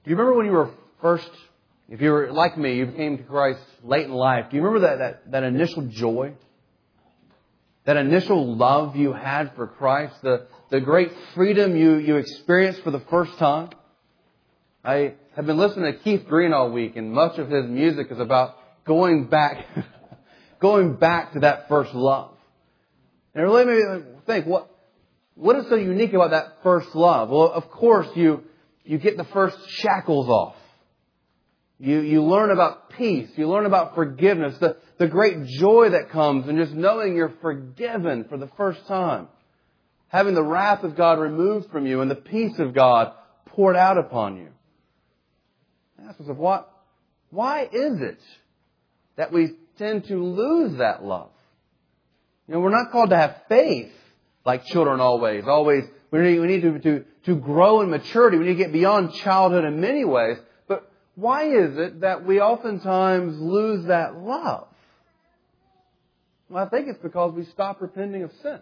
Do you remember when you were first, if you were like me, you came to Christ late in life, do you remember that initial joy? That initial love you had for Christ? The great freedom you experienced for the first time? I have been listening to Keith Green all week, and much of his music is about going back to that first love. And it really made me think, what is so unique about that first love? Well, of course, you get the first shackles off. You learn about peace. You learn about forgiveness. The great joy that comes in just knowing you're forgiven for the first time. Having the wrath of God removed from you and the peace of God poured out upon you. Ask yourself, why is it that we tend to lose that love? We're not called to have faith like children always. We need to grow in maturity. We need to get beyond childhood in many ways. But why is it that we oftentimes lose that love? Well, I think it's because we stop repenting of sin.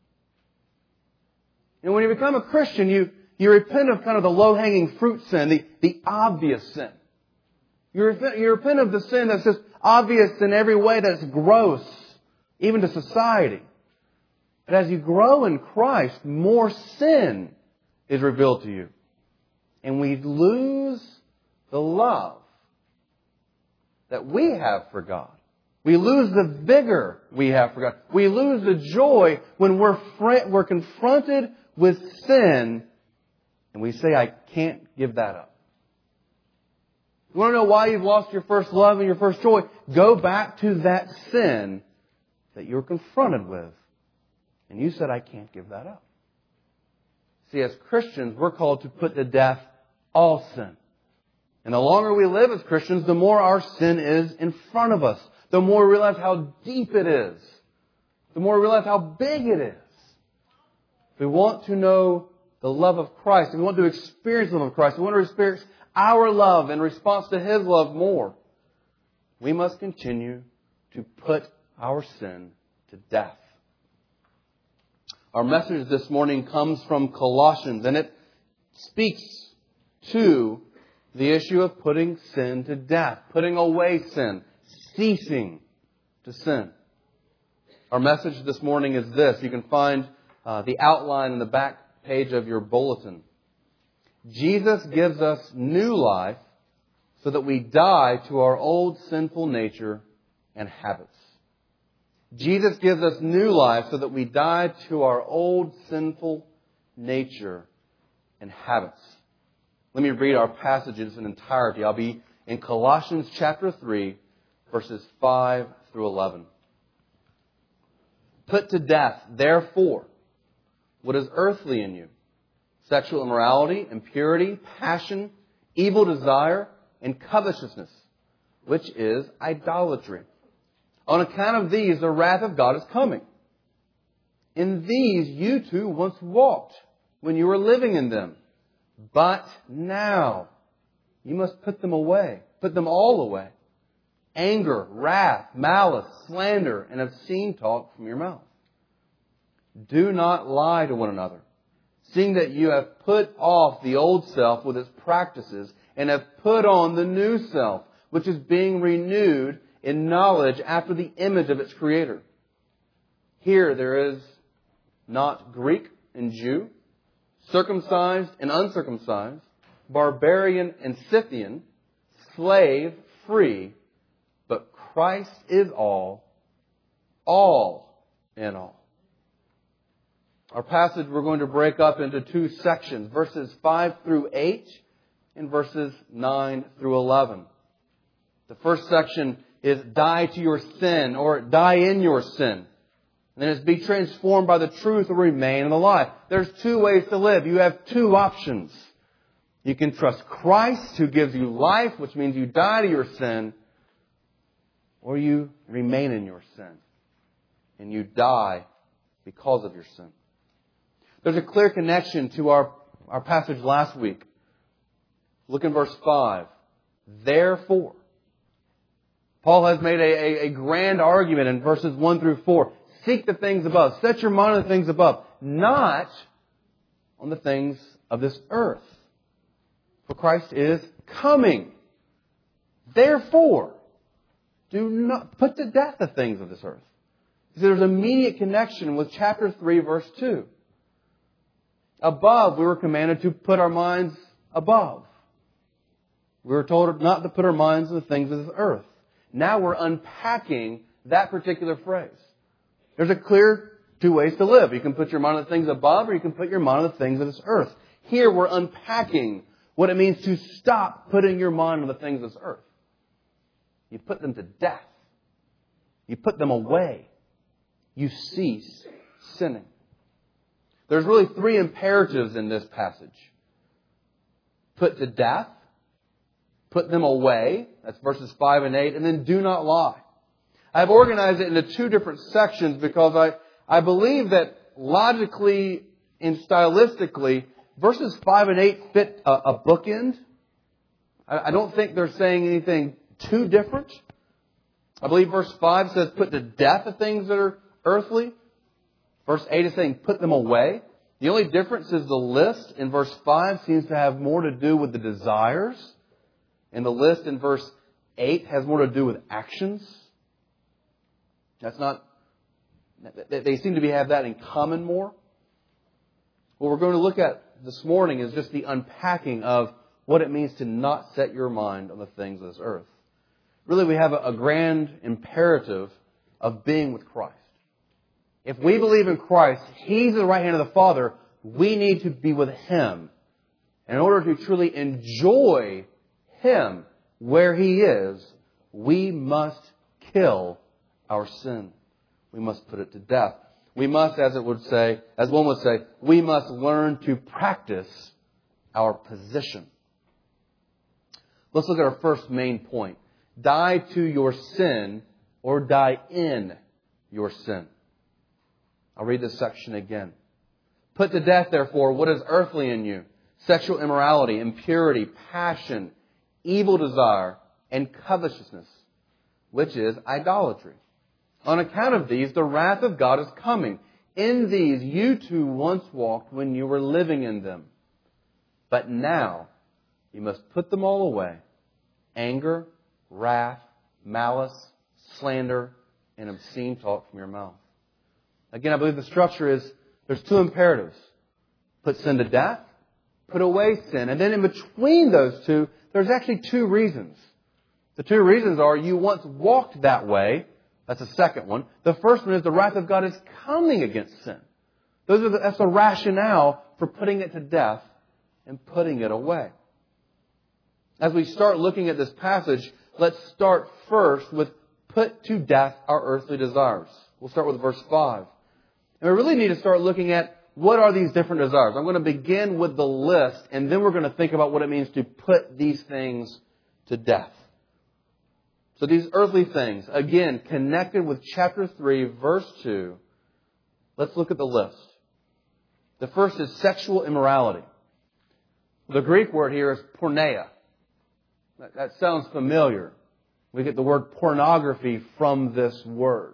And when you become a Christian, you repent of kind of the low-hanging fruit sin, the obvious sin. You repent of the sin that's just obvious in every way that's gross, even to society. But as you grow in Christ, more sin is revealed to you. And we lose the love that we have for God. We lose the vigor we have for God. We lose the joy when we're confronted with sin and we say, I can't give that up. You want to know why you've lost your first love and your first joy? Go back to that sin that you were confronted with. And you said, I can't give that up. See, as Christians, we're called to put to death all sin. And the longer we live as Christians, the more our sin is in front of us. The more we realize how deep it is. The more we realize how big it is. If we want to know the love of Christ, if we want to experience the love of Christ, if we want to experience our love in response to His love more, we must continue to put our sin to death. Our message this morning comes from Colossians, and it speaks to the issue of putting sin to death, putting away sin, ceasing to sin. Our message this morning is this. You can find the outline in the back page of your bulletin. Jesus gives us new life so that we die to our old sinful nature and habits. Jesus gives us new life so that we die to our old sinful nature and habits. Let me read our passages in entirety. I'll be in Colossians chapter 3, verses 5 through 11. Put to death, therefore, what is earthly in you: sexual immorality, impurity, passion, evil desire, and covetousness, which is idolatry. On account of these, the wrath of God is coming. In these you too once walked when you were living in them. But now you must put them away. Put them all away. Anger, wrath, malice, slander, and obscene talk from your mouth. Do not lie to one another, seeing that you have put off the old self with its practices and have put on the new self, which is being renewed in knowledge after the image of its Creator. Here there is not Greek and Jew, circumcised and uncircumcised, barbarian and Scythian, slave, free, but Christ is all in all. Our passage we're going to break up into two sections, verses 5 through 8 and verses 9 through 11. The first section is die to your sin, or die in your sin. And then it's be transformed by the truth or remain in the lie. There's two ways to live. You have two options. You can trust Christ, who gives you life, which means you die to your sin, or you remain in your sin and you die because of your sin. There's a clear connection to our passage last week. Look in verse 5. Therefore, Paul has made a grand argument in verses 1 through 4. Seek the things above. Set your mind on the things above, not on the things of this earth. For Christ is coming. Therefore, do not put to death the things of this earth. There's an immediate connection with chapter 3, verse 2. Above, we were commanded to put our minds above. We were told not to put our minds on the things of this earth. Now we're unpacking that particular phrase. There's a clear two ways to live. You can put your mind on the things above, or you can put your mind on the things of this earth. Here we're unpacking what it means to stop putting your mind on the things of this earth. You put them to death. You put them away. You cease sinning. There's really three imperatives in this passage. Put to death. Put them away. That's verses 5 and 8. And then do not lie. I've organized it into two different sections because I believe that logically and stylistically, verses 5 and 8 fit a bookend. I don't think they're saying anything too different. I believe verse 5 says put to death the things that are earthly. Verse 8 is saying put them away. The only difference is the list in verse 5 seems to have more to do with the desires. And the list in verse 8 has more to do with actions. They seem to have that in common more. What we're going to look at this morning is just the unpacking of what it means to not set your mind on the things of this earth. Really, we have a grand imperative of being with Christ. If we believe in Christ, He's at the right hand of the Father, we need to be with Him. And in order to truly enjoy Him where He is, we must kill our sin. We must put it to death. We must, as one would say, we must learn to practice our position. Let's look at our first main point. Die to your sin or die in your sin. I'll read this section again. Put to death, therefore, what is earthly in you: sexual immorality, impurity, passion, evil desire, and covetousness, which is idolatry. On account of these, the wrath of God is coming. In these you too once walked when you were living in them. But now you must put them all away: anger, wrath, malice, slander, and obscene talk from your mouth. Again, I believe the structure is there's two imperatives. Put sin to death, put away sin. And then in between those two, there's actually two reasons. The two reasons are you once walked that way. That's the second one. The first one is the wrath of God is coming against sin. That's the rationale for putting it to death and putting it away. As we start looking at this passage, let's start first with put to death our earthly desires. We'll start with verse 5. And we really need to start looking at what are these different desires. I'm going to begin with the list, and then we're going to think about what it means to put these things to death. So these earthly things, again, connected with chapter 3, verse 2. Let's look at the list. The first is sexual immorality. The Greek word here is porneia. That sounds familiar. We get the word pornography from this word.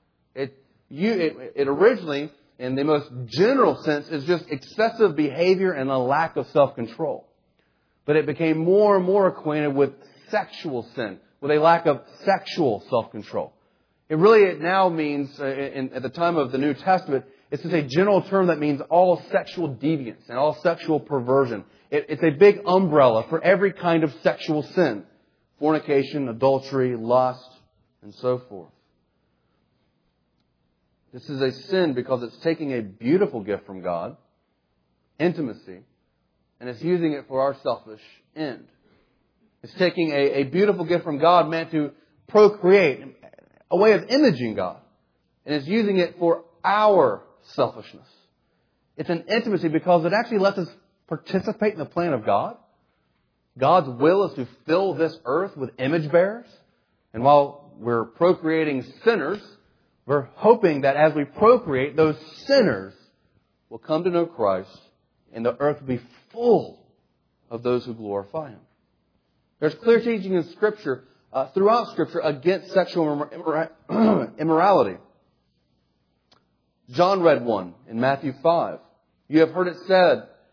It originally, in the most general sense, is just excessive behavior and a lack of self-control. But it became more and more acquainted with sexual sin, with a lack of sexual self-control. It now means, at the time of the New Testament, it's just a general term that means all sexual deviance and all sexual perversion. It's a big umbrella for every kind of sexual sin. Fornication, adultery, lust, and so forth. This is a sin because it's taking a beautiful gift from God, intimacy, and it's using it for our selfish end. It's taking a beautiful gift from God meant to procreate, a way of imaging God, and it's using it for our selfishness. It's an intimacy because it actually lets us participate in the plan of God. God's will is to fill this earth with image bearers. And while we're procreating sinners, we're hoping that as we procreate, those sinners will come to know Christ and the earth will be full of those who glorify Him. There's clear teaching in Scripture, throughout Scripture, against sexual immorality. John read one in Matthew 5. You have heard it said,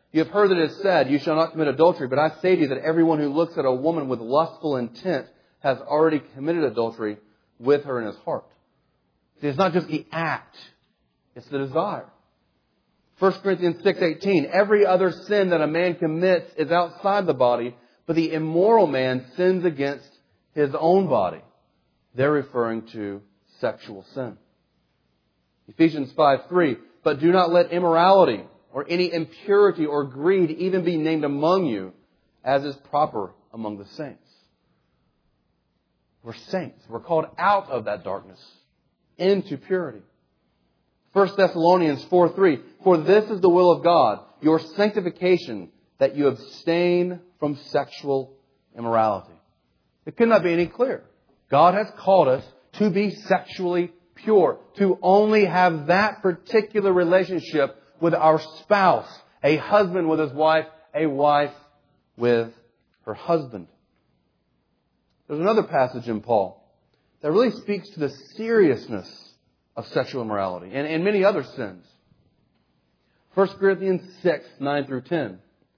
You have heard that it is said, you shall not commit adultery. But I say to you that everyone who looks at a woman with lustful intent has already committed adultery with her in his heart. See, it's not just the act, it's the desire. 1 Corinthians 6:18, every other sin that a man commits is outside the body, but the immoral man sins against his own body. They're referring to sexual sin. Ephesians 5:3, but do not let immorality or any impurity or greed even be named among you, as is proper among the saints. We're saints. We're called out of that darkness into purity. 1 Thessalonians 4:3, for this is the will of God, your sanctification, that you abstain from sexual immorality. It could not be any clearer. God has called us to be sexually pure, to only have that particular relationship with our spouse, a husband with his wife, a wife with her husband. There's another passage in Paul that really speaks to the seriousness of sexual immorality and many other sins. 1 Corinthians 6:9 through 10.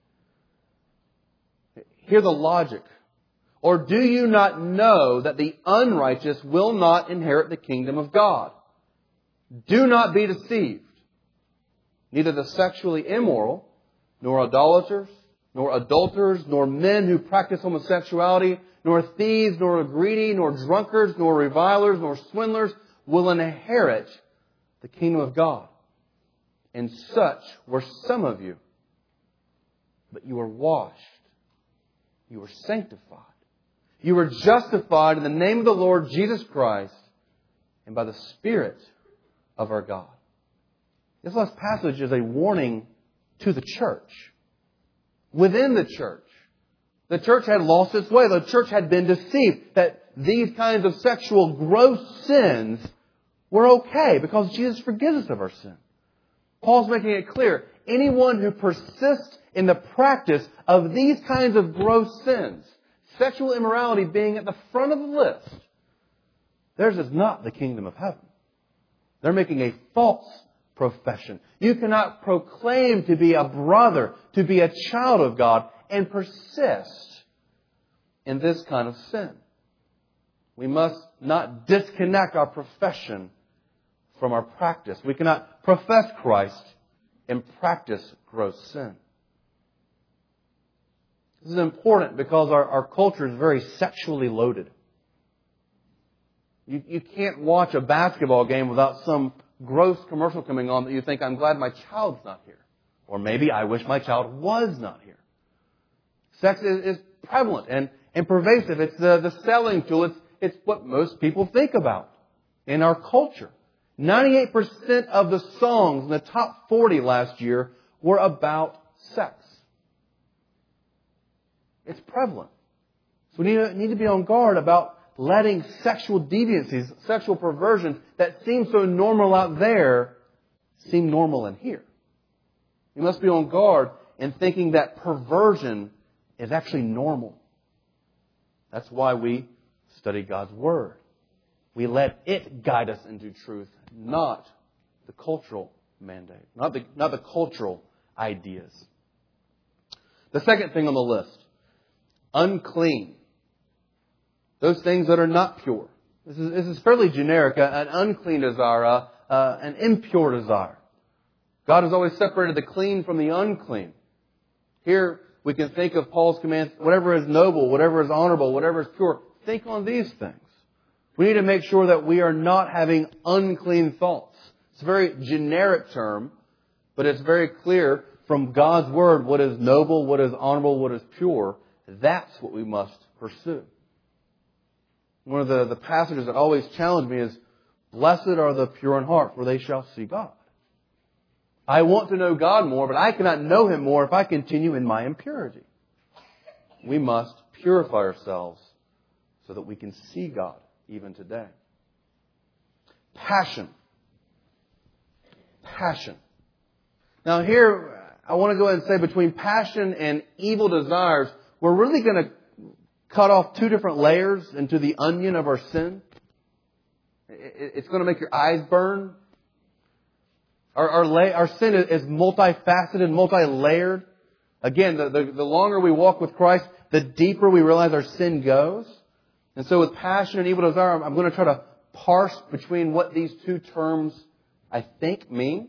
Hear the logic. Or do you not know that the unrighteous will not inherit the kingdom of God? Do not be deceived. Neither the sexually immoral, nor idolaters, nor adulterers, nor men who practice homosexuality, nor thieves, nor greedy, nor drunkards, nor revilers, nor swindlers will inherit the kingdom of God. And such were some of you. But you were washed. You were sanctified. You were justified in the name of the Lord Jesus Christ and by the Spirit of our God. This last passage is a warning to the church. Within the church had lost its way. The church had been deceived that these kinds of sexual gross sins were okay because Jesus forgives us of our sin. Paul's making it clear. Anyone who persists in the practice of these kinds of gross sins, sexual immorality being at the front of the list, theirs is not the kingdom of heaven. They're making a false profession. You cannot proclaim to be a brother, to be a child of God, and persist in this kind of sin. We must not disconnect our profession from our practice. We cannot profess Christ and practice gross sin. This is important because our culture is very sexually loaded. You can't watch a basketball game without some gross commercial coming on that you think, I'm glad my child's not here. Or maybe I wish my child was not here. Sex is prevalent and pervasive. It's the selling tool. It's what most people think about in our culture. 98% of the songs in the top 40 last year were about sex. It's prevalent. So we need to be on guard about letting sexual deviancies, sexual perversions that seem so normal out there seem normal in here. We must be on guard in thinking that perversion is actually normal. That's why we study God's Word. We let it guide us into truth, not the cultural mandate, not the cultural ideas. The second thing on the list, unclean. Those things that are not pure. This is fairly generic. An unclean desire, an impure desire. God has always separated the clean from the unclean. Here we can think of Paul's commands, whatever is noble, whatever is honorable, whatever is pure. Think on these things. We need to make sure that we are not having unclean thoughts. It's a very generic term, but it's very clear from God's Word what is noble, what is honorable, what is pure. That's what we must pursue. One of the passages that always challenge me is, blessed are the pure in heart, for they shall see God. I want to know God more, but I cannot know Him more if I continue in my impurity. We must purify ourselves so that we can see God even today. Passion. Passion. Now here, I want to go ahead and say between passion and evil desires, we're really going to cut off two different layers into the onion of our sin. It's going to make your eyes burn. Our sin is multifaceted, multi-layered. Again, the longer we walk with Christ, the deeper we realize our sin goes. And so with passion and evil desire, I'm going to try to parse between what these two terms, I think, mean.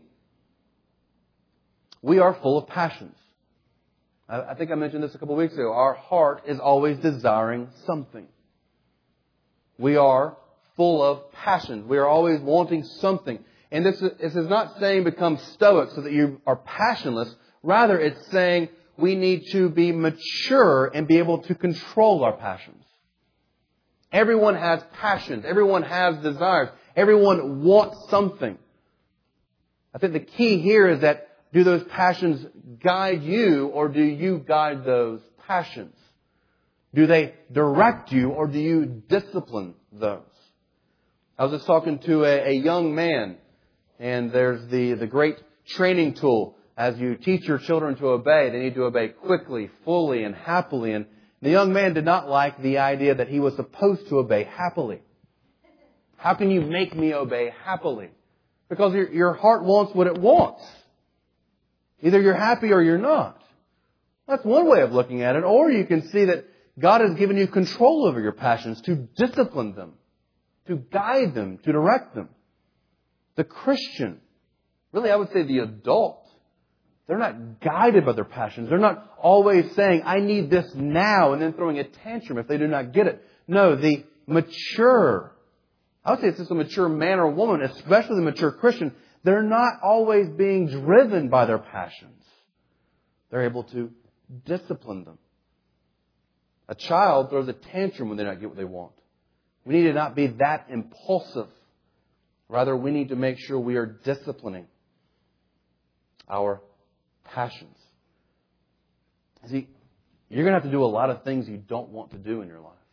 We are full of passions. I think I mentioned this a couple of weeks ago. Our heart is always desiring something. We are full of passions. We are always wanting something. And this is not saying become stoic so that you are passionless. Rather, it's saying we need to be mature and be able to control our passions. Everyone has passions. Everyone has desires. Everyone wants something. I think the key here is that do those passions guide you, or do you guide those passions? Do they direct you, or do you discipline those? I was just talking to a young man, and there's the great training tool. As you teach your children to obey, they need to obey quickly, fully, and happily. And the young man did not like the idea that he was supposed to obey happily. How can you make me obey happily? Because your heart wants what it wants. Either you're happy or you're not. That's one way of looking at it. Or you can see that God has given you control over your passions to discipline them, to guide them, to direct them. The Christian, really I would say the adult, they're not guided by their passions. They're not always saying, I need this now, and then throwing a tantrum if they do not get it. No, the mature, I would say it's just a mature man or woman, especially the mature Christian, they're not always being driven by their passions. They're able to discipline them. A child throws a tantrum when they don't get what they want. We need to not be that impulsive. Rather, we need to make sure we are disciplining our passions. See, you're going to have to do a lot of things you don't want to do in your life.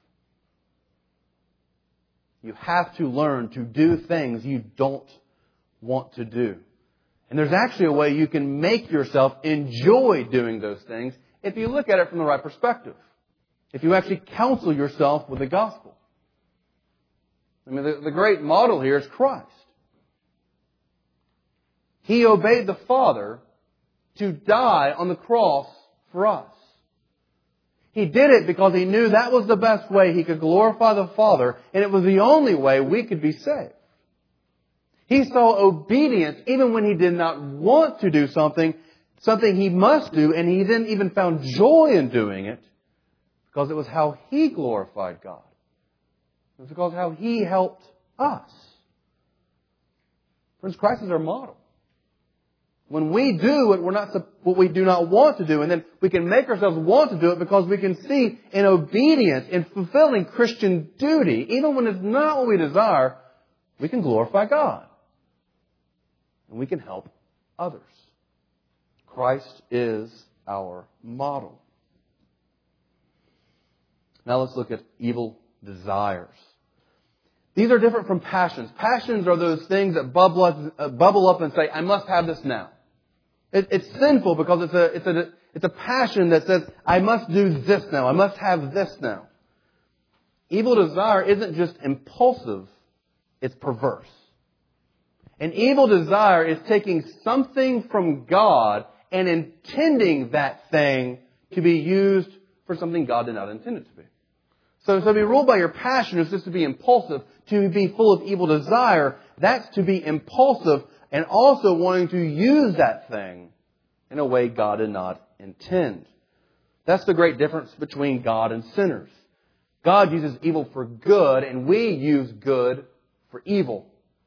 You have to learn to do things you don't want to do. And there's actually a way you can make yourself enjoy doing those things if you look at it from the right perspective. If you actually counsel yourself with the gospel. I mean, the great model here is Christ. He obeyed the Father to die on the cross for us. He did it because He knew that was the best way He could glorify the Father, and it was the only way we could be saved. He saw obedience even when He did not want to do something He must do, and He then even found joy in doing it because it was how He glorified God. It was because how He helped us. Friends, Christ is our model. When we do what we do not want to do, and then we can make ourselves want to do it because we can see in obedience, in fulfilling Christian duty, even when it's not what we desire, we can glorify God. And we can help others. Christ is our model. Now let's look at evil desires. These are different from passions. Passions are those things that bubble up and say, I must have this now. It's sinful because it's a passion that says, I must do this now. I must have this now. Evil desire isn't just impulsive, it's perverse. An evil desire is taking something from God and intending that thing to be used for something God did not intend it to be. So to be ruled by your passion is just to be impulsive. To be full of evil desire, that's to be impulsive and also wanting to use that thing in a way God did not intend. That's the great difference between God and sinners. God uses evil for good, and we use good for evil.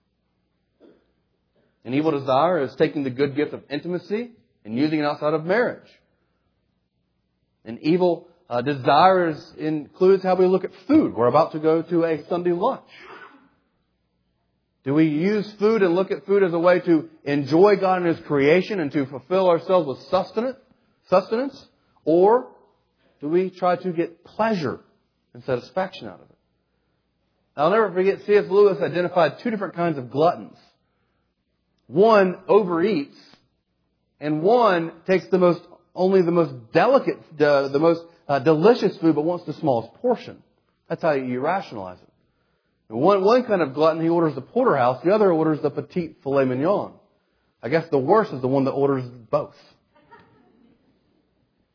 An evil desire is taking the good gift of intimacy and using it outside of marriage. An evil desire includes how we look at food. We're about to go to a Sunday lunch. Do we use food and look at food as a way to enjoy God and His creation and to fulfill ourselves with sustenance? Or do we try to get pleasure and satisfaction out of it? I'll never forget C.S. Lewis identified two different kinds of gluttons. One overeats, and one takes only the most delicate, the most delicious food, but wants the smallest portion. That's how you rationalize it. And one kind of glutton, he orders the porterhouse. The other orders the petite filet mignon. I guess the worst is the one that orders both.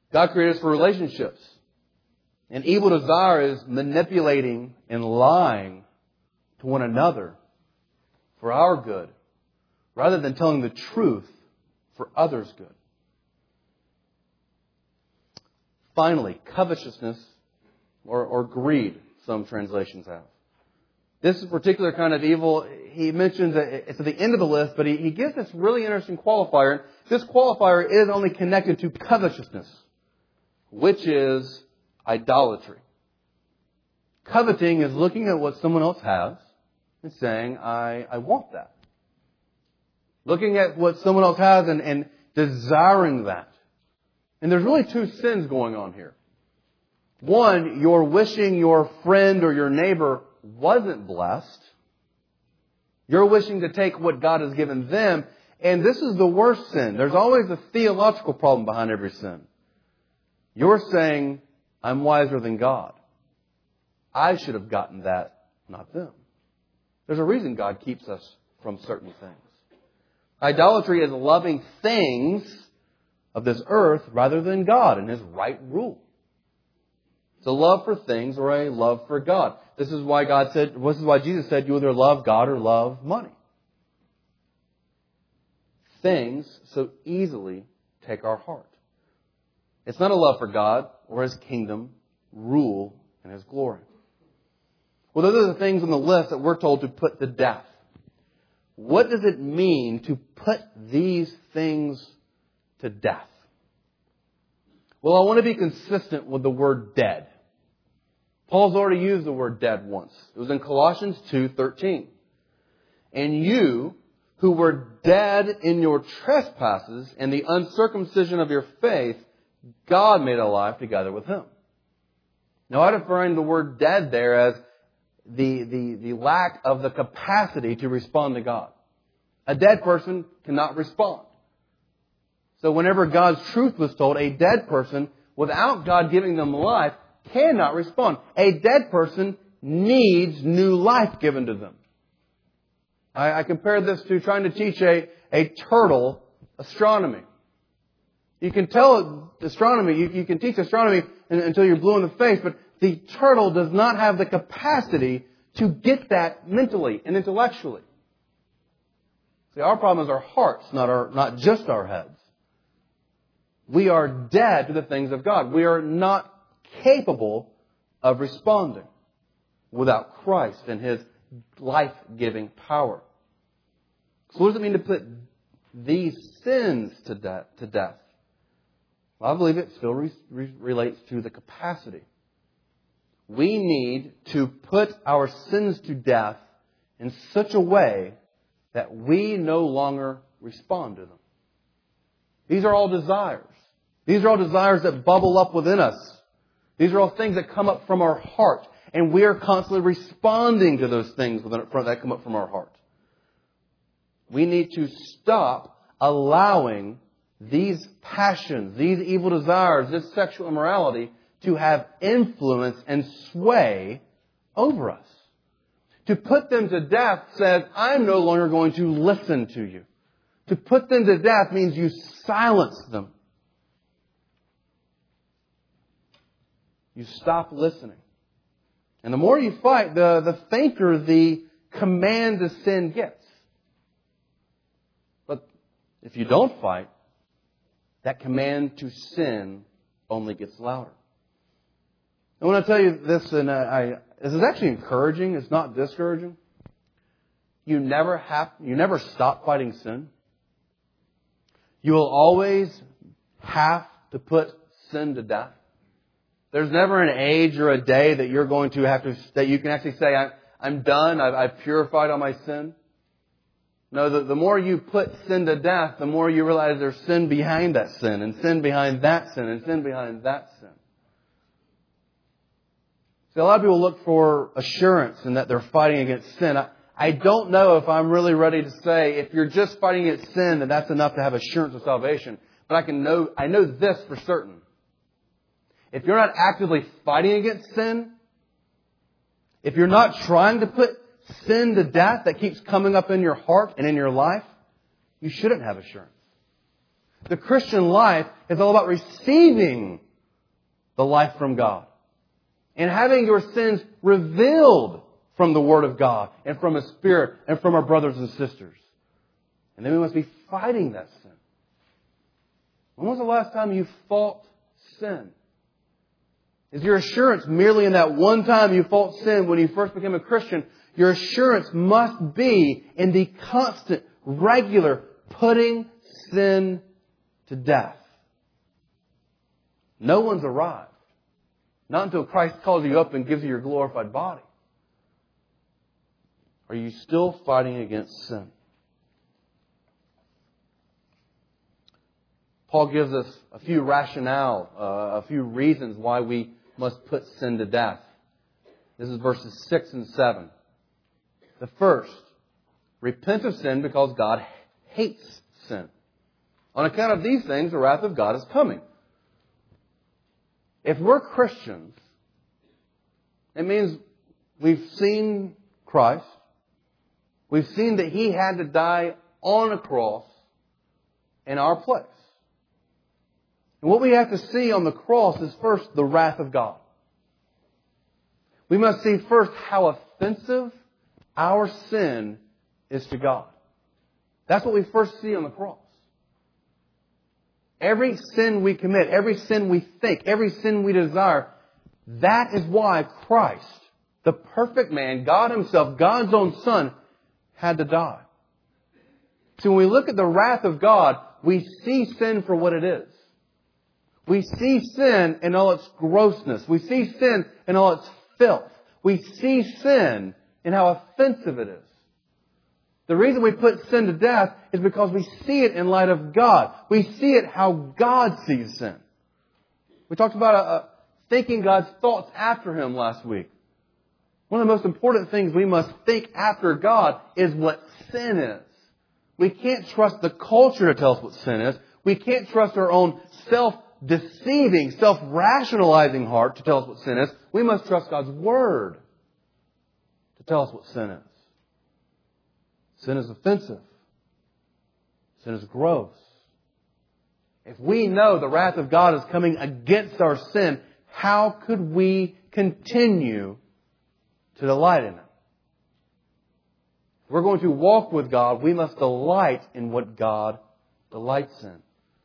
God created us for relationships. And evil desire is manipulating and lying to one another for our good, rather than telling the truth for others' good. Finally, covetousness or greed, some translations have. This particular kind of evil, he mentions that it's at the end of the list, but he gives this really interesting qualifier. This qualifier is only connected to covetousness, which is idolatry. Coveting is looking at what someone else has and saying, I want that. Looking at what someone else has and desiring that. And there's really two sins going on here. One, you're wishing your friend or your neighbor wasn't blessed. You're wishing to take what God has given them. And this is the worst sin. There's always a theological problem behind every sin. You're saying, I'm wiser than God. I should have gotten that, not them. There's a reason God keeps us from certain things. Idolatry is loving things of this earth rather than God and His right rule. It's a love for things or a love for God. This is why Jesus said you either love God or love money. Things so easily take our heart. It's not a love for God or His kingdom, rule, and His glory. Well, those are the things on the list that we're told to put to death. What does it mean to put these things to death? Well, I want to be consistent with the word dead. Paul's already used the word dead once. It was in Colossians 2:13. And you, who were dead in your trespasses and the uncircumcision of your faith, God made alive together with Him. Now, I define the word dead there as the lack of the capacity to respond to God. A dead person cannot respond. So whenever God's truth was told, a dead person, without God giving them life, cannot respond. A dead person needs new life given to them. I compare this to trying to teach a turtle astronomy. You can tell astronomy, you can teach astronomy until you're blue in the face, but the turtle does not have the capacity to get that mentally and intellectually. See, our problem is our hearts, not just our heads. We are dead to the things of God. We are not capable of responding without Christ and His life-giving power. So what does it mean to put these sins to death? Well, I believe it still relates to the capacity. We need to put our sins to death in such a way that we no longer respond to them. These are all desires. These are all desires that bubble up within us. These are all things that come up from our heart. And we are constantly responding to those things that come up from our heart. We need to stop allowing these passions, these evil desires, this sexual immorality to have influence and sway over us. To put them to death says, I'm no longer going to listen to you. To put them to death means you silence them. You stop listening. And the more you fight, the fainter the command to sin gets. But if you don't fight, that command to sin only gets louder. I want to tell you this, and this is actually encouraging. It's not discouraging. You never stop fighting sin. You will always have to put sin to death. There's never an age or a day that you're going to have to, that you can actually say, I'm done, I've purified all my sin. No, the more you put sin to death, the more you realize there's sin behind that sin, and sin behind that sin, and sin behind that sin. See, a lot of people look for assurance in that they're fighting against sin. I don't know if I'm really ready to say, if you're just fighting against sin, then that's enough to have assurance of salvation. But I know this for certain. If you're not actively fighting against sin, if you're not trying to put sin to death that keeps coming up in your heart and in your life, you shouldn't have assurance. The Christian life is all about receiving the life from God and having your sins revealed from the Word of God and from His Spirit and from our brothers and sisters. And then we must be fighting that sin. When was the last time you fought sin? Is your assurance merely in that one time you fought sin when you first became a Christian? Your assurance must be in the constant, regular putting sin to death. No one's arrived. Not until Christ calls you up and gives you your glorified body. Are you still fighting against sin? Paul gives us a few rationale, a few reasons why we must put sin to death. This is verses 6 and 7. The first, repent of sin because God hates sin. On account of these things, the wrath of God is coming. If we're Christians, it means we've seen Christ. We've seen that He had to die on a cross in our place. And what we have to see on the cross is first the wrath of God. We must see first how offensive our sin is to God. That's what we first see on the cross. Every sin we commit, every sin we think, every sin we desire, that is why Christ, the perfect man, God Himself, God's own Son, had to die. So when we look at the wrath of God, we see sin for what it is. We see sin in all its grossness. We see sin in all its filth. We see sin in how offensive it is. The reason we put sin to death is because we see it in light of God. We see it how God sees sin. We talked about thinking God's thoughts after Him last week. One of the most important things we must think after God is what sin is. We can't trust the culture to tell us what sin is. We can't trust our own self-deceiving, self-rationalizing heart to tell us what sin is. We must trust God's Word to tell us what sin is. Sin is offensive. Sin is gross. If we know the wrath of God is coming against our sin, how could we continue to delight in it? If we're going to walk with God, we must delight in what God delights in.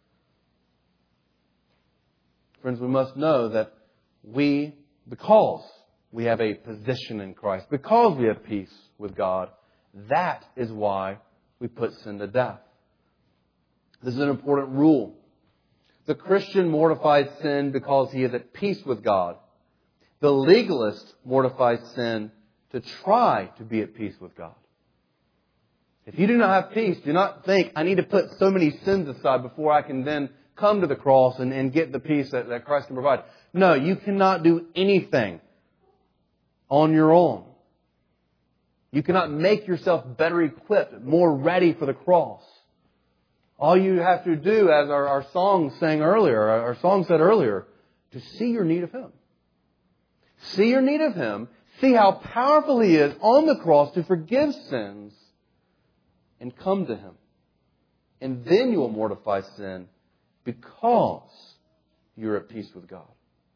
Friends, we must know that because we have a position in Christ, because we have peace with God, that is why we put sin to death. This is an important rule. The Christian mortifies sin because he is at peace with God. The legalist mortifies sin to try to be at peace with God. If you do not have peace, do not think, I need to put so many sins aside before I can then come to the cross and get the peace that Christ can provide. No, you cannot do anything on your own. You cannot make yourself better equipped, more ready for the cross. All you have to do, as our song sang earlier, our song said earlier, to see your need of Him. See your need of Him. See how powerful He is on the cross to forgive sins and come to Him. And then you will mortify sin because you're at peace with God.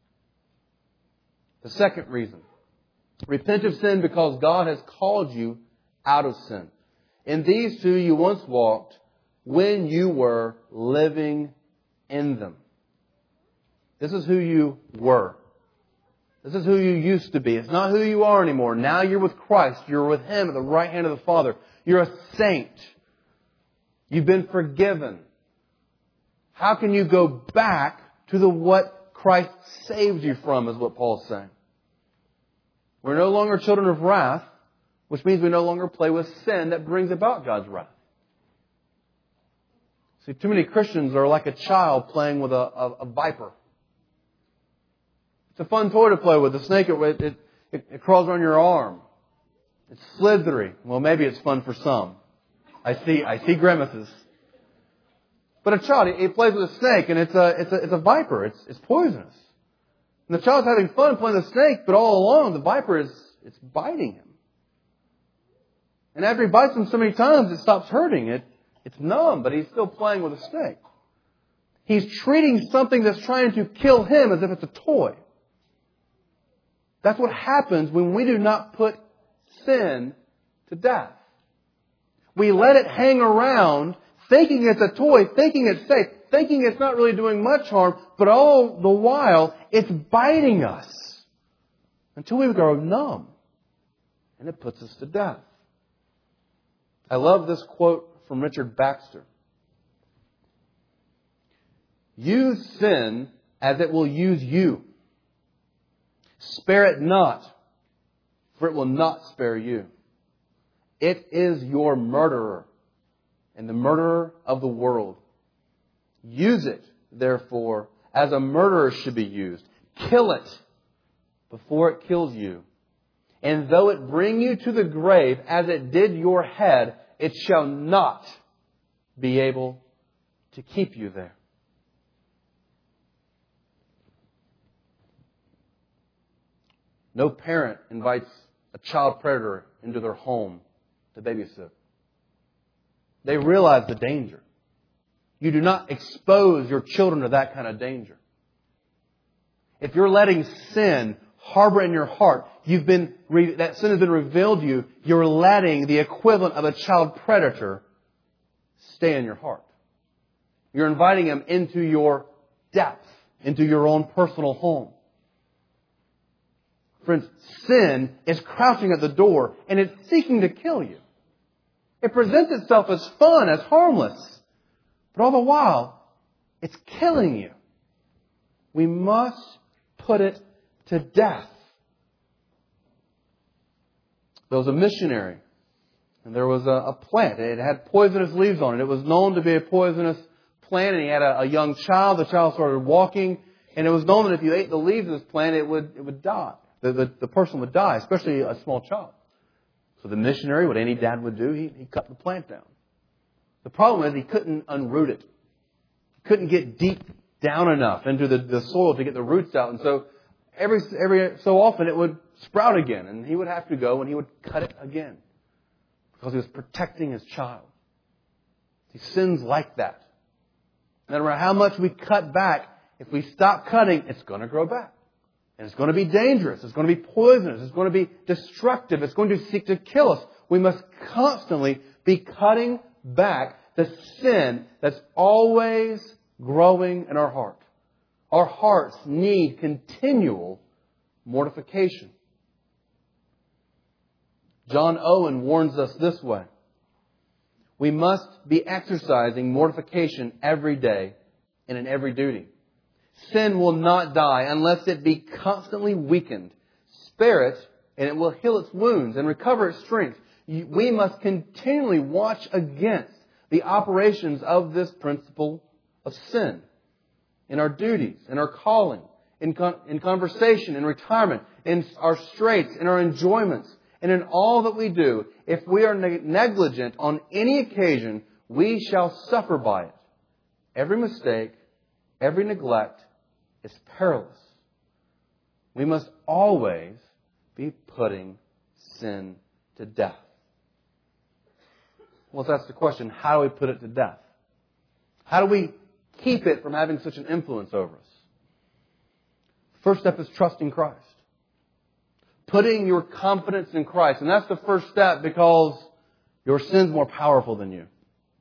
The second reason. Repent of sin because God has called you out of sin. In these two you once walked when you were living in them. This is who you were. This is who you used to be. It's not who you are anymore. Now you're with Christ. You're with Him at the right hand of the Father. You're a saint. You've been forgiven. How can you go back to what Christ saved you from, is what Paul's saying. We're no longer children of wrath, which means we no longer play with sin that brings about God's wrath. See, too many Christians are like a child playing with a viper. It's a fun toy to play with. The snake, it crawls on your arm. It's slithery. Well, maybe it's fun for some. I see grimaces. But a child, he plays with a snake, and it's a viper. It's poisonous. And the child's having fun playing the snake, but all along the viper it's biting him. And after he bites him so many times, it stops hurting. It's numb, but he's still playing with a snake. He's treating something that's trying to kill him as if it's a toy. That's what happens when we do not put sin to death. We let it hang around thinking it's a toy, thinking it's safe, thinking it's not really doing much harm, but all the while it's biting us until we go numb and it puts us to death. I love this quote from Richard Baxter. Use sin as it will use you. Spare it not, for it will not spare you. It is your murderer and the murderer of the world. Use it, therefore, as a murderer should be used. Kill it before it kills you. And though it bring you to the grave as it did your head, it shall not be able to keep you there. No parent invites a child predator into their home to babysit. They realize the danger. You do not expose your children to that kind of danger. If you're letting sin harbor in your heart, that sin has been revealed to you, you're letting the equivalent of a child predator stay in your heart. You're inviting him into your depth, into your own personal home. Friends, sin is crouching at the door and it's seeking to kill you. It presents itself as fun, as harmless. But all the while, it's killing you. We must put it to death. There was a missionary and there was a plant. It had poisonous leaves on it. It was known to be a poisonous plant and he had a young child. The child started walking and it was known that if you ate the leaves of this plant, it would die. The person would die, especially a small child. So the missionary, what any dad would do, he cut the plant down. The problem is he couldn't unroot it. He couldn't get deep down enough into the soil to get the roots out. And so every so often it would sprout again. And he would have to go and he would cut it again. Because he was protecting his child. See, sin's like that. No matter how much we cut back, if we stop cutting, it's going to grow back. And it's going to be dangerous. It's going to be poisonous. It's going to be destructive. It's going to seek to kill us. We must constantly be cutting back the sin that's always growing in our heart. Our hearts need continual mortification. John Owen warns us this way. We must be exercising mortification every day and in every duty. Sin will not die unless it be constantly weakened. Spare it, and it will heal its wounds and recover its strength. We must continually watch against the operations of this principle of sin in our duties, in our calling, in conversation, in retirement, in our straits, in our enjoyments, and in all that we do. If we are negligent on any occasion, we shall suffer by it. Every mistake, every neglect is perilous. We must always be putting sin to death. Well, that's the question. How do we put it to death? How do we keep it from having such an influence over us? First step is trusting Christ. Putting your confidence in Christ. And that's the first step because your sin's more powerful than you.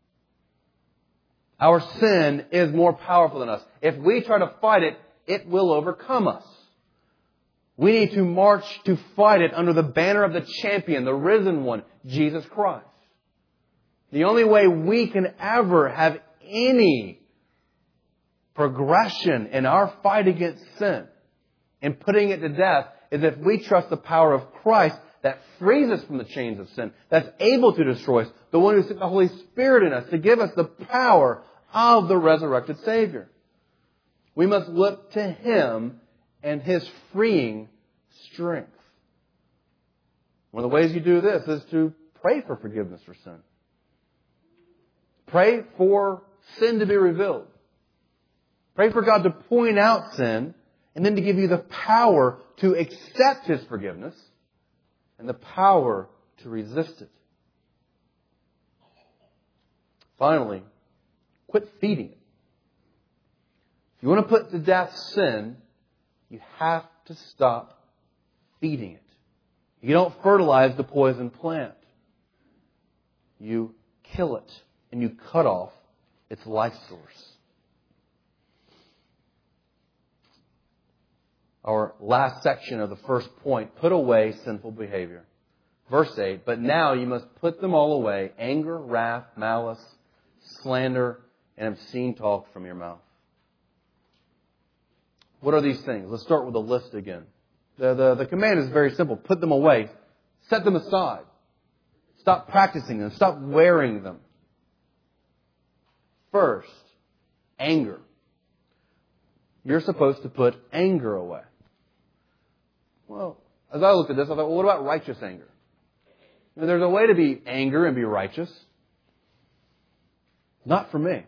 Our sin is more powerful than us. If we try to fight it, it will overcome us. We need to march to fight it under the banner of the champion, the risen one, Jesus Christ. The only way we can ever have any progression in our fight against sin and putting it to death is if we trust the power of Christ that frees us from the chains of sin, that's able to destroy us, the one who sent the Holy Spirit in us to give us the power of the resurrected Savior. We must look to Him and His freeing strength. One of the ways you do this is to pray for forgiveness for sin. Pray for sin to be revealed. Pray for God to point out sin and then to give you the power to accept His forgiveness and the power to resist it. Finally, quit feeding it. you want to put to death sin, you have to stop feeding it. You don't fertilize the poison plant. You kill it and you cut off its life source. Our last section of the first point, put away sinful behavior. Verse 8, but now you must put them all away, anger, wrath, malice, slander, and obscene talk from your mouth. What are these things? Let's start with a list again. The command is very simple. Put them away. Set them aside. Stop practicing them. Stop wearing them. First, anger. You're supposed to put anger away. Well, as I looked at this, I thought, well, what about righteous anger? Now, there's a way to be angry and be righteous. Not for me.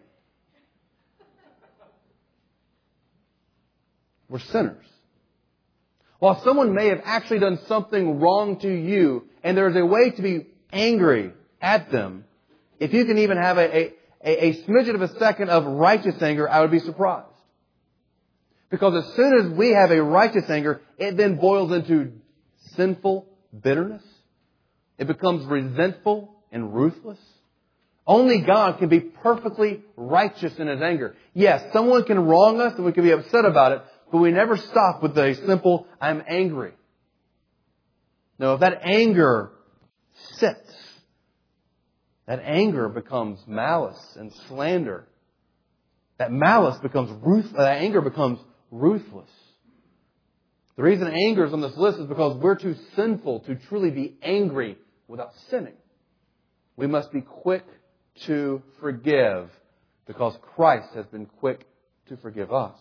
We're sinners. While someone may have actually done something wrong to you, and there's a way to be angry at them, if you can even have a smidgen of a second of righteous anger, I would be surprised. Because as soon as we have a righteous anger, it then boils into sinful bitterness. It becomes resentful and ruthless. Only God can be perfectly righteous in His anger. Yes, someone can wrong us and we can be upset about it, but we never stop with a simple, I'm angry. No, if that anger sits, that anger becomes malice and slander. That malice becomes that anger becomes ruthless. The reason anger is on this list is because we're too sinful to truly be angry without sinning. We must be quick to forgive because Christ has been quick to forgive us.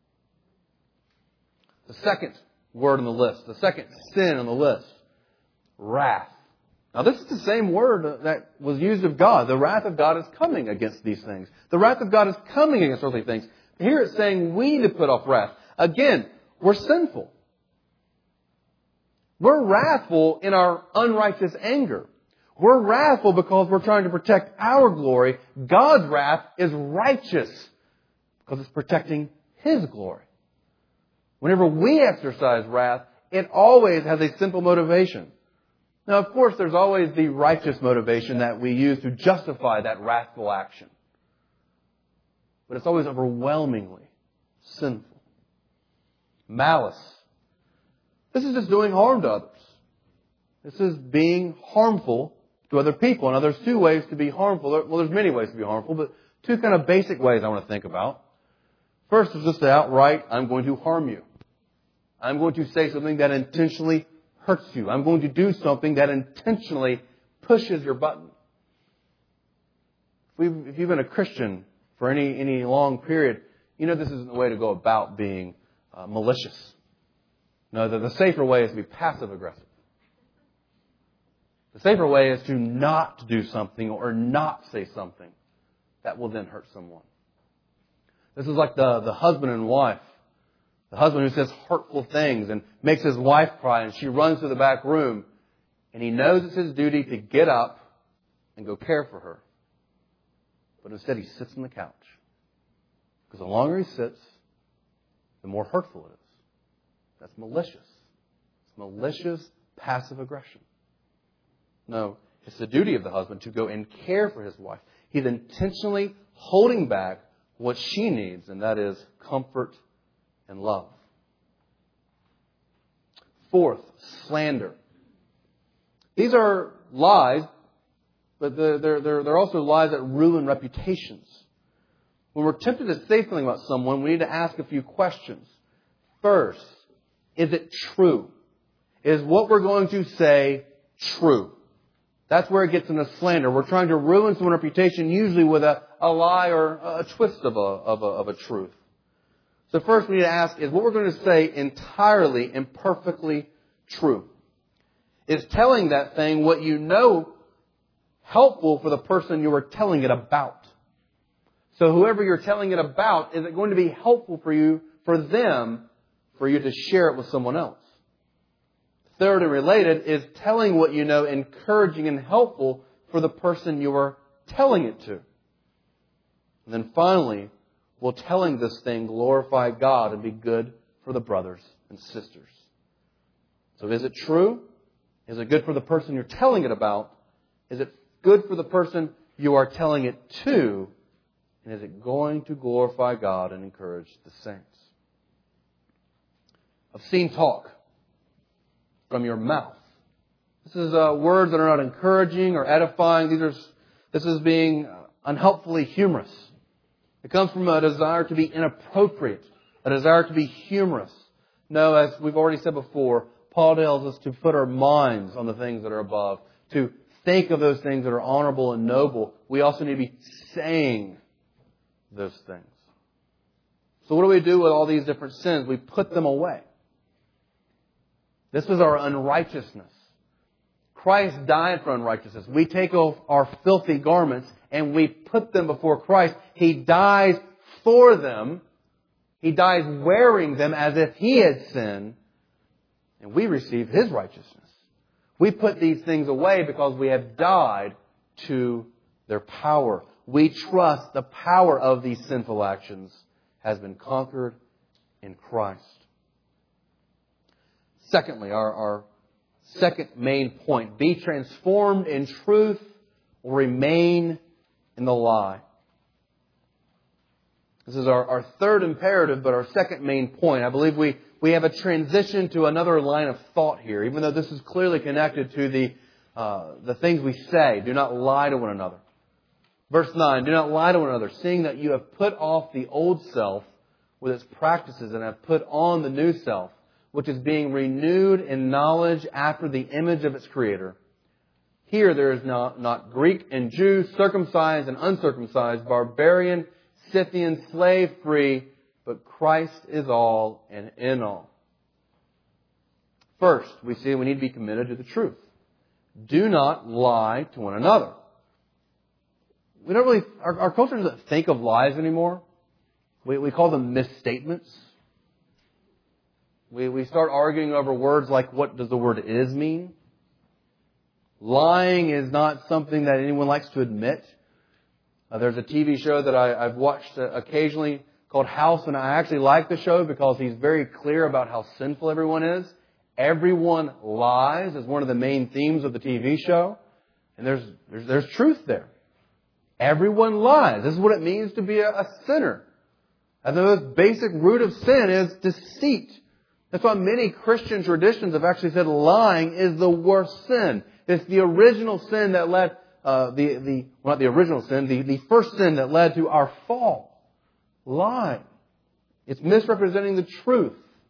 The second word on the list, the second sin on the list, wrath. Now this is the same word that was used of God. The wrath of God is coming against these things. The wrath of God is coming against earthly things. Here it's saying we need to put off wrath. Again, we're sinful. We're wrathful in our unrighteous anger. We're wrathful because we're trying to protect our glory. God's wrath is righteous because it's protecting His glory. Whenever we exercise wrath, it always has a simple motivation. Now, of course, there's always the righteous motivation that we use to justify that wrathful action. But it's always overwhelmingly sinful. Malice. This is just doing harm to others. This is being harmful to other people. Now, there's two ways to be harmful. Well, there's many ways to be harmful, but two kind of basic ways I want to think about. First is just the outright, I'm going to harm you. I'm going to say something that intentionally hurts you. I'm going to do something that intentionally pushes your button. If you've been a Christian for any long period, you know this isn't the way to go about being malicious. No, the safer way is to be passive-aggressive. The safer way is to not do something or not say something that will then hurt someone. This is like the husband and wife. The husband who says hurtful things and makes his wife cry and she runs to the back room and he knows it's his duty to get up and go care for her. But instead he sits on the couch. Because the longer he sits, the more hurtful it is. That's malicious. It's malicious passive aggression. No, it's the duty of the husband to go and care for his wife. He's intentionally holding back what she needs, and that is comfort and love. Fourth, slander. These are lies, but they're also lies that ruin reputations. When we're tempted to say something about someone, we need to ask a few questions. First, is it true? Is what we're going to say true? That's where it gets into slander. We're trying to ruin someone's reputation, usually with a lie or a twist of a truth. So first we need to ask, is what we're going to say entirely and perfectly true? Is telling that thing what you know helpful for the person you are telling it about? So whoever you're telling it about, is it going to be helpful for you, for them, for you to share it with someone else? Third and related, is telling what you know encouraging and helpful for the person you are telling it to? And then finally, will telling this thing glorify God and be good for the brothers and sisters? So is it true? Is it good for the person you're telling it about? Is it good for the person you are telling it to? And is it going to glorify God and encourage the saints? Obscene talk from your mouth. This is words that are not encouraging or edifying. This is being unhelpfully humorous. It comes from a desire to be inappropriate, a desire to be humorous. No, as we've already said before, Paul tells us to put our minds on the things that are above, to think of those things that are honorable and noble. We also need to be saying those things. So what do we do with all these different sins? We put them away. This is our unrighteousness. Christ died for unrighteousness. We take off our filthy garments and we put them before Christ. He dies for them. He dies wearing them as if He had sinned. And we receive His righteousness. We put these things away because we have died to their power. We trust the power of these sinful actions has been conquered in Christ. Secondly, our second main point, be transformed in truth or remain in the lie. This is our third imperative, but our second main point. I believe we have a transition to another line of thought here, even though this is clearly connected to the things we say. Do not lie to one another. Verse 9, do not lie to one another, seeing that you have put off the old self with its practices and have put on the new self, which is being renewed in knowledge after the image of its Creator. Here there is not Greek and Jew, circumcised and uncircumcised, barbarian, Scythian, slave free, but Christ is all and in all. First, we see we need to be committed to the truth. Do not lie to one another. We don't really, our culture doesn't think of lies anymore. We call them misstatements. We start arguing over words like, what does the word is mean? Lying is not something that anyone likes to admit. There's a TV show that I've watched occasionally called House, and I actually like the show because he's very clear about how sinful everyone is. Everyone lies is one of the main themes of the TV show. And there's truth there. Everyone lies. This is what it means to be a sinner. And the most basic root of sin is deceit. That's why many Christian traditions have actually said lying is the worst sin. It's the original sin that led, not the original sin, the first sin that led to our fall. Lying. It's misrepresenting the truth.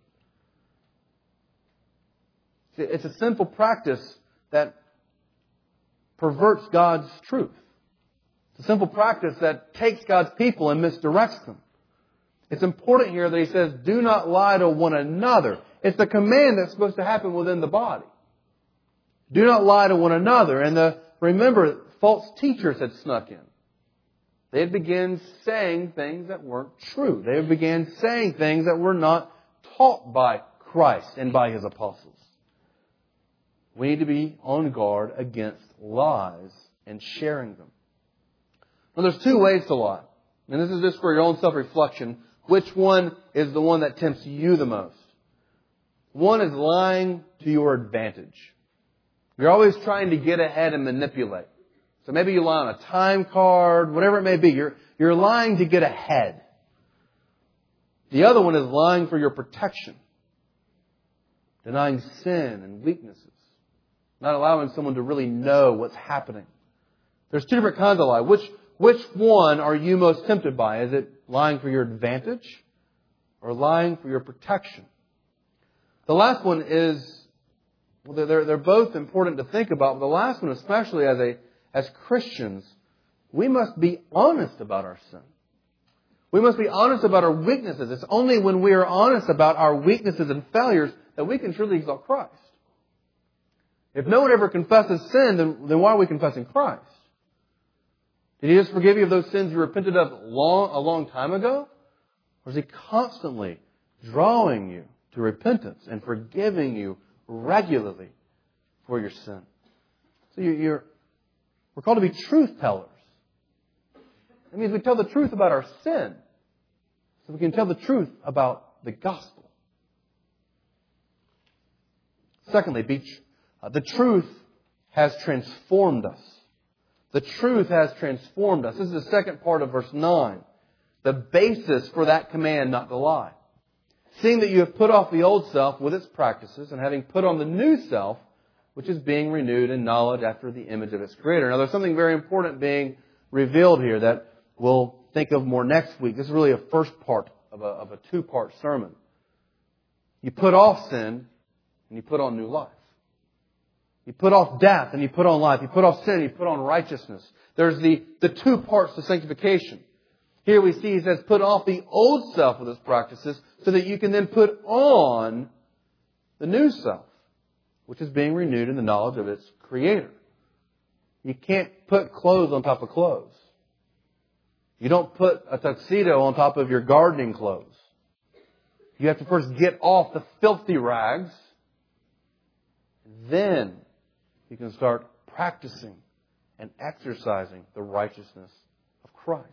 It's a sinful practice that perverts God's truth. It's a simple practice that takes God's people and misdirects them. It's important here that He says, do not lie to one another. It's the command that's supposed to happen within the body. Do not lie to one another. And remember, false teachers had snuck in. They had begun saying things that weren't true. They had begun saying things that were not taught by Christ and by His apostles. We need to be on guard against lies and sharing them. Now, there's two ways to lie. And this is just for your own self-reflection. Which one is the one that tempts you the most? One is lying to your advantage. You're always trying to get ahead and manipulate. So maybe you lie on a time card, whatever it may be. You're lying to get ahead. The other one is lying for your protection. Denying sin and weaknesses. Not allowing someone to really know what's happening. There's two different kinds of lie. Which one are you most tempted by? Is it lying for your advantage or lying for your protection? The last one is, well, they're both important to think about. But the last one, especially as Christians, we must be honest about our sin. We must be honest about our weaknesses. It's only when we are honest about our weaknesses and failures that we can truly exalt Christ. If no one ever confesses sin, then why are we confessing Christ? Did He just forgive you of those sins you repented of a long time ago? Or is He constantly drawing you to repentance and forgiving you regularly for your sin? So we're called to be truth tellers. That means we tell the truth about our sin. So we can tell the truth about the gospel. Secondly, the truth has transformed us. The truth has transformed us. This is the second part of verse 9. The basis for that command not to lie. Seeing that you have put off the old self with its practices, and having put on the new self, which is being renewed in knowledge after the image of its Creator. Now, there's something very important being revealed here that we'll think of more next week. This is really a first part of a two-part sermon. You put off sin, and you put on new life. You put off death, and you put on life. You put off sin, and you put on righteousness. There's the two parts to sanctification. Here we see he says, put off the old self with its practices so that you can then put on the new self, which is being renewed in the knowledge of its Creator. You can't put clothes on top of clothes. You don't put a tuxedo on top of your gardening clothes. You have to first get off the filthy rags. Then you can start practicing and exercising the righteousness of Christ.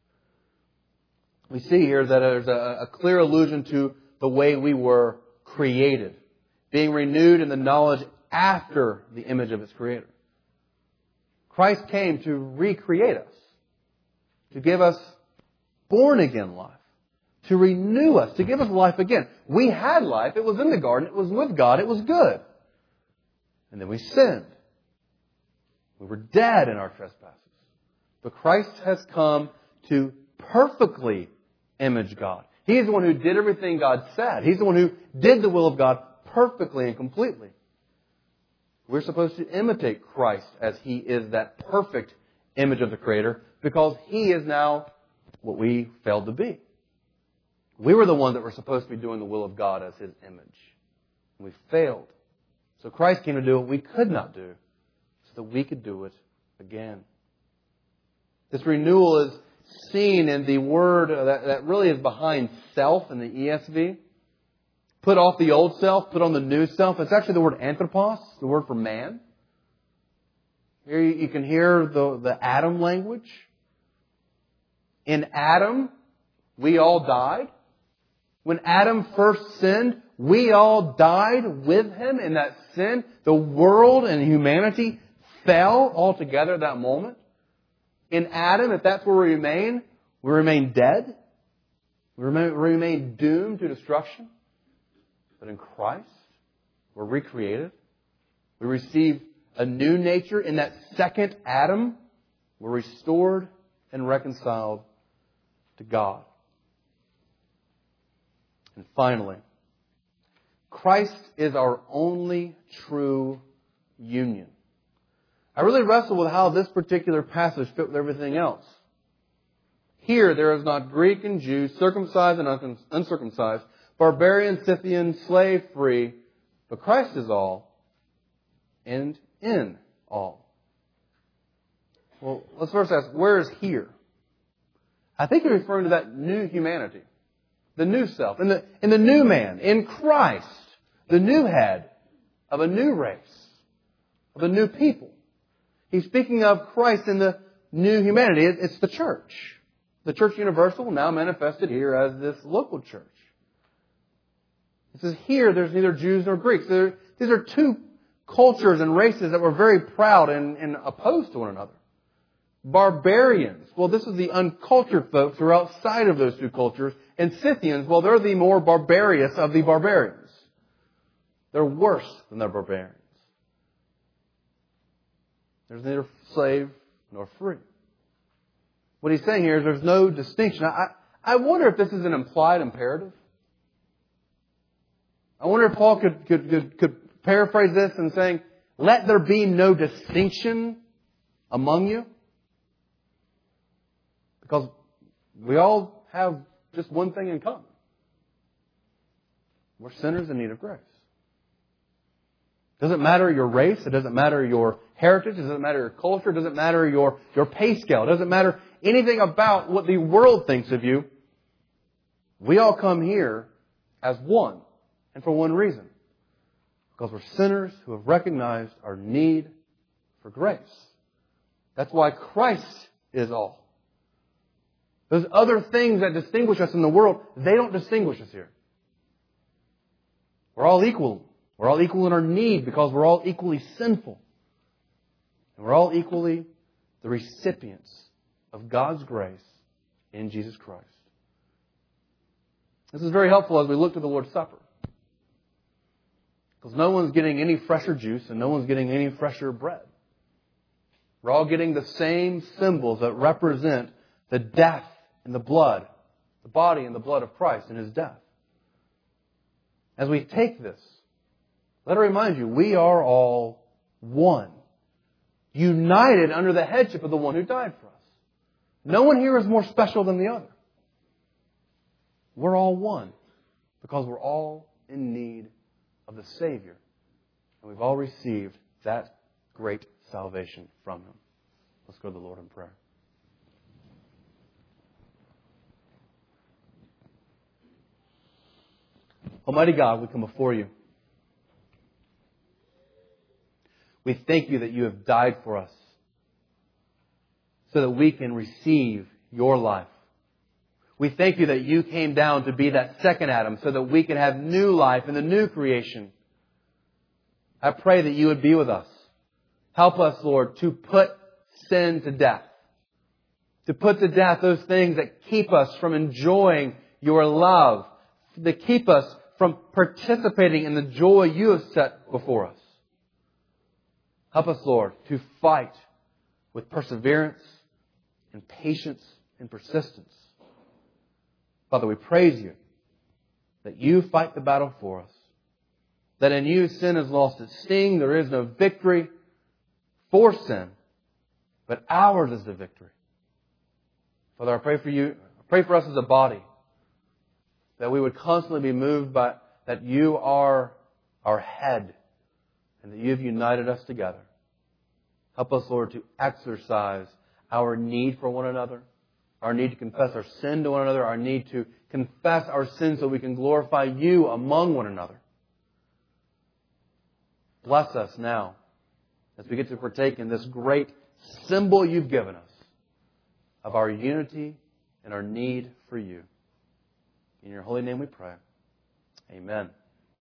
We see here that there's a clear allusion to the way we were created, being renewed in the knowledge after the image of its Creator. Christ came to recreate us, to give us born-again life, to renew us, to give us life again. We had life. It was in the garden. It was with God. It was good. And then we sinned. We were dead in our trespasses. But Christ has come to perfectly image God. He is the one who did everything God said. He's the one who did the will of God perfectly and completely. We're supposed to imitate Christ as He is that perfect image of the Creator because He is now what we failed to be. We were the ones that were supposed to be doing the will of God as His image. We failed. So Christ came to do what we could not do so that we could do it again. This renewal is seen in the word that really is behind self in the ESV. Put off the old self, put on the new self. It's actually the word anthropos, the word for man. Here you can hear the Adam language. In Adam, we all died. When Adam first sinned, we all died with him in that sin. The world and humanity fell altogether at that moment. In Adam, if that's where we remain dead. We remain doomed to destruction. But in Christ, we're recreated. We receive a new nature. In that second Adam, we're restored and reconciled to God. And finally, Christ is our only true union. I really wrestle with how this particular passage fit with everything else. Here, there is not Greek and Jew, circumcised and uncircumcised, barbarian, Scythian, slave, free, but Christ is all and in all. Well, let's first ask, where is here? I think he's referring to that new humanity, the new self, in the new man, in Christ, the new head of a new race, of a new people. He's speaking of Christ in the new humanity. It's the church. The church universal, now manifested here as this local church. It says here there's neither Jews nor Greeks. These are two cultures and races that were very proud and opposed to one another. Barbarians. Well, this is the uncultured folks who are outside of those two cultures. And Scythians, well, they're the more barbarous of the barbarians. They're worse than the barbarians. There's neither slave nor free. What he's saying here is there's no distinction. I wonder if this is an implied imperative. I wonder if Paul could paraphrase this in saying, let there be no distinction among you. Because we all have just one thing in common. We're sinners in need of grace. It doesn't matter your race. It doesn't matter your heritage. It doesn't matter your culture. It doesn't matter your pay scale. It doesn't matter anything about what the world thinks of you. We all come here as one and for one reason. Because we're sinners who have recognized our need for grace. That's why Christ is all. Those other things that distinguish us in the world, they don't distinguish us here. We're all equal. We're all equal in our need because we're all equally sinful. And we're all equally the recipients of God's grace in Jesus Christ. This is very helpful as we look to the Lord's Supper. Because no one's getting any fresher juice and no one's getting any fresher bread. We're all getting the same symbols that represent the death and the blood, the body and the blood of Christ in His death. As we take this, let it remind you, we are all one. United under the headship of the one who died for us. No one here is more special than the other. We're all one because we're all in need of the Savior. And we've all received that great salvation from Him. Let's go to the Lord in prayer. Almighty God, we come before You. We thank You that You have died for us so that we can receive Your life. We thank You that You came down to be that second Adam so that we can have new life in the new creation. I pray that You would be with us. Help us, Lord, to put sin to death. To put to death those things that keep us from enjoying Your love. That keep us from participating in the joy You have set before us. Help us, Lord, to fight with perseverance and patience and persistence. Father, we praise You that You fight the battle for us. That in You sin has lost its sting. There is no victory for sin, but ours is the victory. Father, I pray for You. I pray for us as a body that we would constantly be moved by that You are our head and that You have united us together. Help us, Lord, to exercise our need for one another, our need to confess our sin to one another, our need to confess our sins so we can glorify You among one another. Bless us now as we get to partake in this great symbol You've given us of our unity and our need for You. In Your holy name we pray. Amen.